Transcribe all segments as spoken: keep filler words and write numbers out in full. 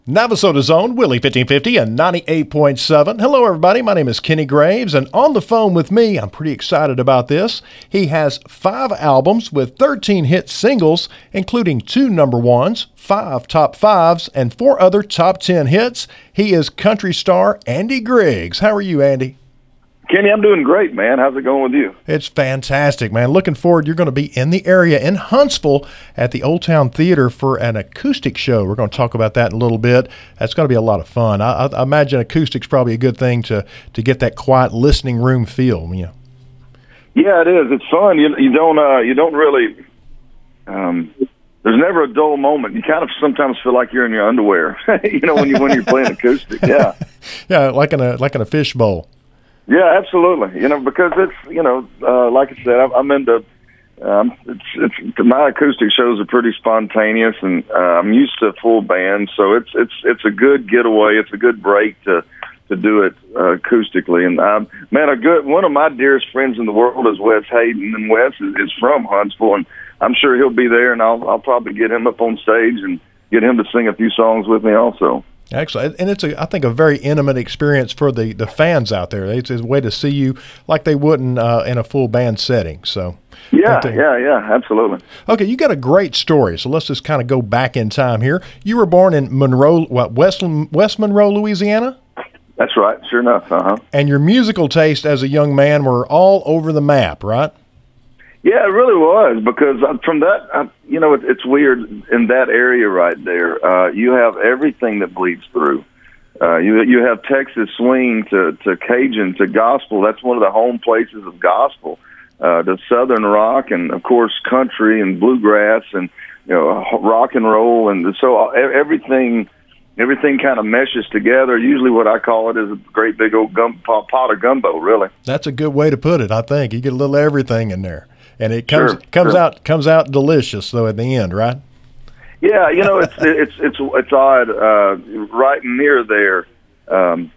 Navasota's own Willie fifteen fifty and ninety-eight point seven. Hello, everybody. My name is Kenny Graves, and on the phone with me, I'm pretty excited about this. He has five albums with thirteen hit singles, including two number ones, five top fives, and four other top ten hits. He is country star Andy Griggs. How are you, Andy? Kenny, I'm doing great, man. How's it going with you? It's fantastic, man. Looking forward. You're going to be in the area in Huntsville at the Old Town Theater for an acoustic show. We're going to talk about that in a little bit. That's going to be a lot of fun. I, I imagine acoustic's probably a good thing to, to get that quiet listening room feel. You know? Yeah, it is. It's fun. You, you don't uh, you don't really. Um, there's never a dull moment. You kind of sometimes feel like you're in your underwear. you know when you when you're playing acoustic. Yeah. yeah, like in a like in a fishbowl. Yeah, absolutely. You know, because it's, you know, uh, like I said, I'm, I'm into, um, it's, it's, my acoustic shows are pretty spontaneous, and uh, I'm used to full band, so it's, it's, it's a good getaway. It's a good break to, to do it uh, acoustically. And um, man, a good, one of my dearest friends in the world is Wes Hayden, and Wes is, is from Huntsville, and I'm sure he'll be there, and I'll, I'll probably get him up on stage and get him to sing a few songs with me also. Excellent. And it's, a, I think, a very intimate experience for the, the fans out there. It's a way to see you like they wouldn't uh, in a full band setting. So, yeah, yeah, yeah, absolutely. Okay, you got a great story. So let's just kind of go back in time here. You were born in Monroe, what, West, West Monroe, Louisiana? That's right. Sure enough. Uh-huh. And your musical taste as a young man were all over the map, right? Yeah, it really was, because from that, I, you know, it, it's weird in that area right there. Uh, you have everything that bleeds through. Uh, you you have Texas swing to, to Cajun to gospel. That's one of the home places of gospel. Uh, to Southern rock, and of course country and bluegrass, and you know rock and roll, and so everything everything kind of meshes together. Usually, what I call it is a great big old gum, pot of gumbo. Really, that's a good way to put it. I think you get a little everything in there. And it comes sure, comes sure. out comes out delicious though at the end, right? Yeah, you know it's it's it's it's odd. Uh, right near there, um,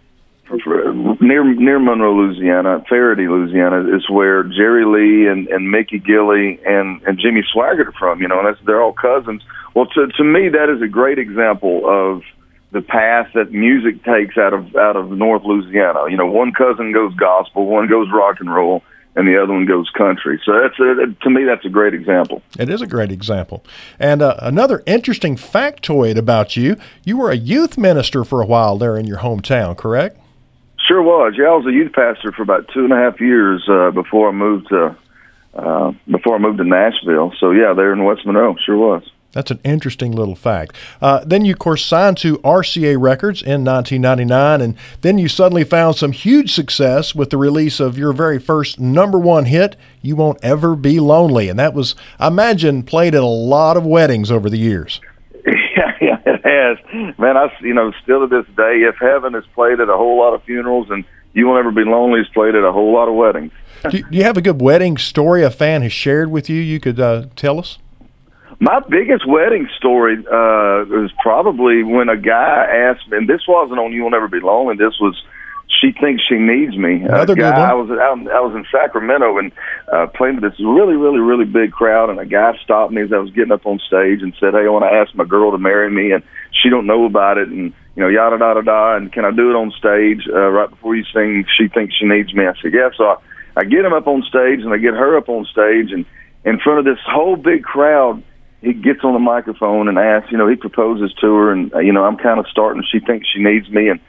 near near Monroe, Louisiana, Faraday, Louisiana, is where Jerry Lee and, and Mickey Gilley and, and Jimmy Swaggart are from. You know, and that's, they're all cousins. Well, to to me, that is a great example of the path that music takes out of out of North Louisiana. You know, one cousin goes gospel, one goes rock and roll, and the other one goes country. So that's a, to me, that's a great example. It is a great example. And uh, another interesting factoid about you, you were a youth minister for a while there in your hometown, correct? Sure was. Yeah, I was a youth pastor for about two and a half years uh, before I moved to uh, before I moved to Nashville. So yeah, there in West Monroe, sure was. That's an interesting little fact. Uh, then you, of course, signed to R C A Records in nineteen ninety-nine, and then you suddenly found some huge success with the release of your very first number one hit, You Won't Ever Be Lonely. And that was, I imagine, played at a lot of weddings over the years. Yeah, yeah, it has. Man, I, you know, still to this day, If Heaven has played at a whole lot of funerals, and You Won't Ever Be Lonely has played at a whole lot of weddings. do, you, do you have a good wedding story a fan has shared with you you could uh, tell us? My biggest wedding story uh, was probably when a guy asked me, and this wasn't on You Will Never Be Lonely, this was She Thinks She Needs Me. Another a guy, good one. I was, out, I was in Sacramento and uh, playing to this really, really, really big crowd, and a guy stopped me as I was getting up on stage and said, hey, I want to ask my girl to marry me, and she don't know about it, and, you know, yada, yada, yada, and can I do it on stage uh, right before you sing She Thinks She Needs Me? I said, yeah. So I, I get him up on stage, and I get her up on stage, and in front of this whole big crowd, he gets on the microphone and asks, you know, he proposes to her, and, uh, you know, I'm kind of starting, she thinks she needs me, and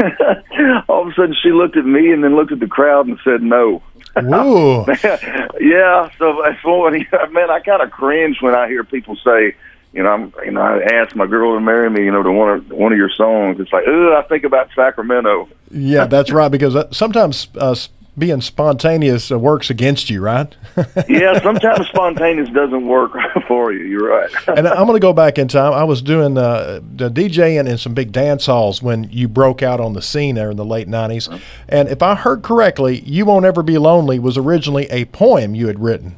all of a sudden she looked at me and then looked at the crowd and said no. Whoa. Yeah, so that's what, man, I kind of cringe when I hear people say, you know, I'm, you know, I asked my girl to marry me, you know, to one of, one of your songs. It's like, ugh, I think about Sacramento. Yeah, that's right, because sometimes uh, being spontaneous uh, works against you, right? Yeah, sometimes spontaneous doesn't work for you. You're right. And I'm going to go back in time. I was doing uh, the DJing in some big dance halls when you broke out on the scene there in the late nineties. And if I heard correctly, You Won't Ever Be Lonely was originally a poem you had written.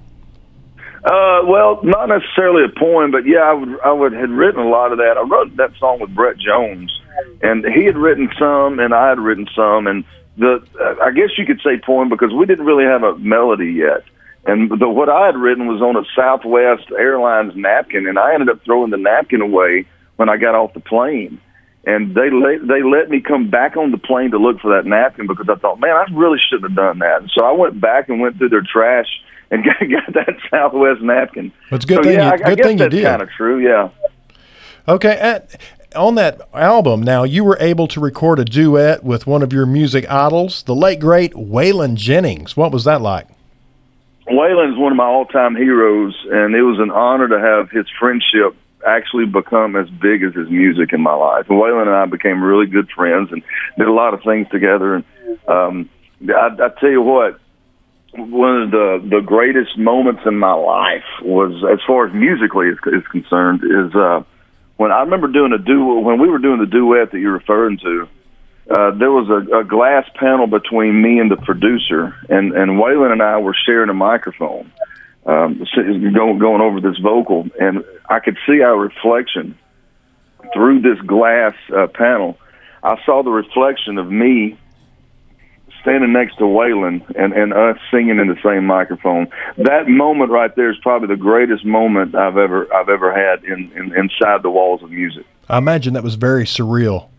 Uh, well, not necessarily a poem, but yeah, I would, I would had written a lot of that. I wrote that song with Brett Jones, and he had written some, and I had written some, and the uh, I guess you could say poem because we didn't really have a melody yet. And the, what I had written was on a Southwest Airlines napkin, and I ended up throwing the napkin away when I got off the plane. And they let, they let me come back on the plane to look for that napkin because I thought, man, I really shouldn't have done that. And so I went back and went through their trash and got, got that Southwest napkin. That's a good so, thing. Yeah, you, I, good I guess thing that's you did. kind of true. Yeah. Okay. At, on that album, now you were able to record a duet with one of your music idols, the late great Waylon Jennings. What was that like? Waylon's one of my all-time heroes, and it was an honor to have his friendship actually become as big as his music in my life. And Waylon and I became really good friends and did a lot of things together. And um, I, I tell you what, one of the, the greatest moments in my life was, as far as musically is, is concerned, is uh, when I remember doing a duet, when we were doing the duet that you're referring to, uh, there was a, a glass panel between me and the producer, and, and Waylon and I were sharing a microphone. Um, going, going over this vocal, and I could see our reflection through this glass uh, panel. I saw the reflection of me standing next to Waylon and, and us singing in the same microphone. That moment right there is probably the greatest moment I've ever I've ever had in, in inside the walls of music. I imagine that was very surreal.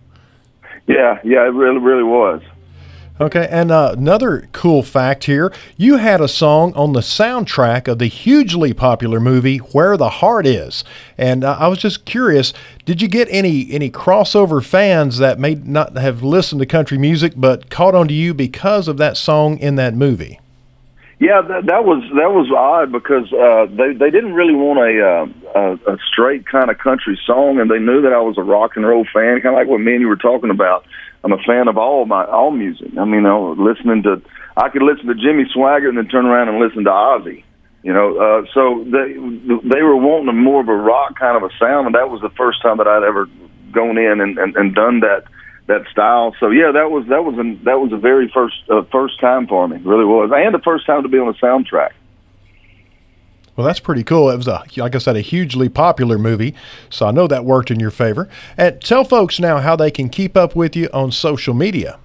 Yeah, yeah, it really, really was. Okay, and uh, another cool fact here, you had a song on the soundtrack of the hugely popular movie Where the Heart Is. And uh, I was just curious, did you get any any crossover fans that may not have listened to country music but caught on to you because of that song in that movie? Yeah, that, that was that was odd because uh, they they didn't really want a, uh, a a straight kind of country song, and they knew that I was a rock and roll fan, kind of like what me and you were talking about. I'm a fan of all my all music. I mean, I was listening to I could listen to Jimmy Swaggart and then turn around and listen to Ozzy. You know, uh, so they they were wanting a more of a rock kind of a sound, and that was the first time that I'd ever gone in and, and, and done that that style. So yeah, that was that was a, that was a very first uh, first time for me. It really was, and the first time to be on a soundtrack. Well, that's pretty cool. It was, a, like I said, a hugely popular movie, so I know that worked in your favor. And tell folks now how they can keep up with you on social media.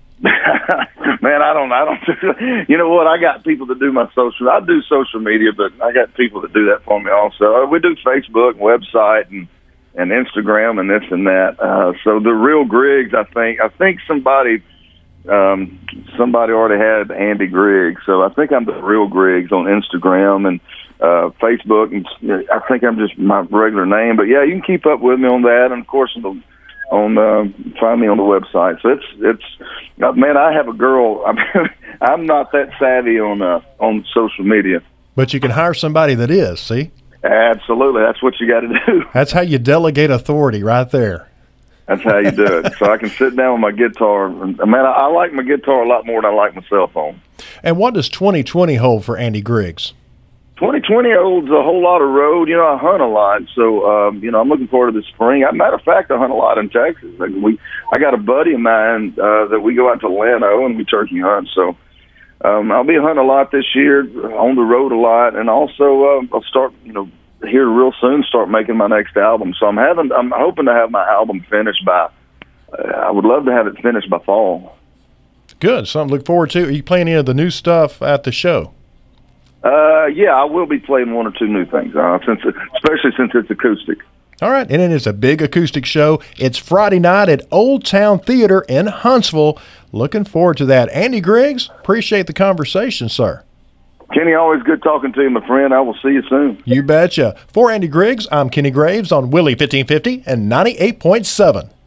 Man, I don't, I don't. You know what? I got people that do my social. I do social media, but I got people that do that for me also. We do Facebook, website, and and Instagram, and this and that. Uh, so the Real Griggs, I think, I think somebody. Um, somebody already had Andy Griggs, so I think I'm the Real Griggs on Instagram and uh, Facebook, and I think I'm just my regular name. But yeah, you can keep up with me on that, and of course on, on uh, find me on the website. So it's it's uh, man, I have a girl. I'm I'm not that savvy on uh, on social media, but you can hire somebody that is. See, absolutely, that's what you got to do. That's how you delegate authority, right there. That's how you do it. So I can sit down with my guitar. And, man, I, I like my guitar a lot more than I like my cell phone. And what does twenty twenty hold for Andy Griggs? twenty twenty holds a whole lot of road. You know, I hunt a lot, so um, you know, I'm looking forward to the spring. As a matter of fact, I hunt a lot in Texas. Like we, I got a buddy of mine uh, that we go out to Lano and we turkey hunt. So um, I'll be hunting a lot this year, on the road a lot, and also uh, I'll start, you know, here real soon start making my next album. So I'm having, I'm hoping to have my album finished by. Uh, I would love to have it finished by fall. Good, something to look forward to. Are you playing any of the new stuff at the show? Uh, yeah, I will be playing one or two new things, uh, since it, especially since it's acoustic. All right, and it is a big acoustic show. It's Friday night at Old Town Theater in Huntsville. Looking forward to that. Andy Griggs, appreciate the conversation, sir. Kenny, always good talking to you, my friend. I will see you soon. You betcha. For Andy Griggs, I'm Kenny Graves on Willie fifteen fifty and ninety-eight point seven.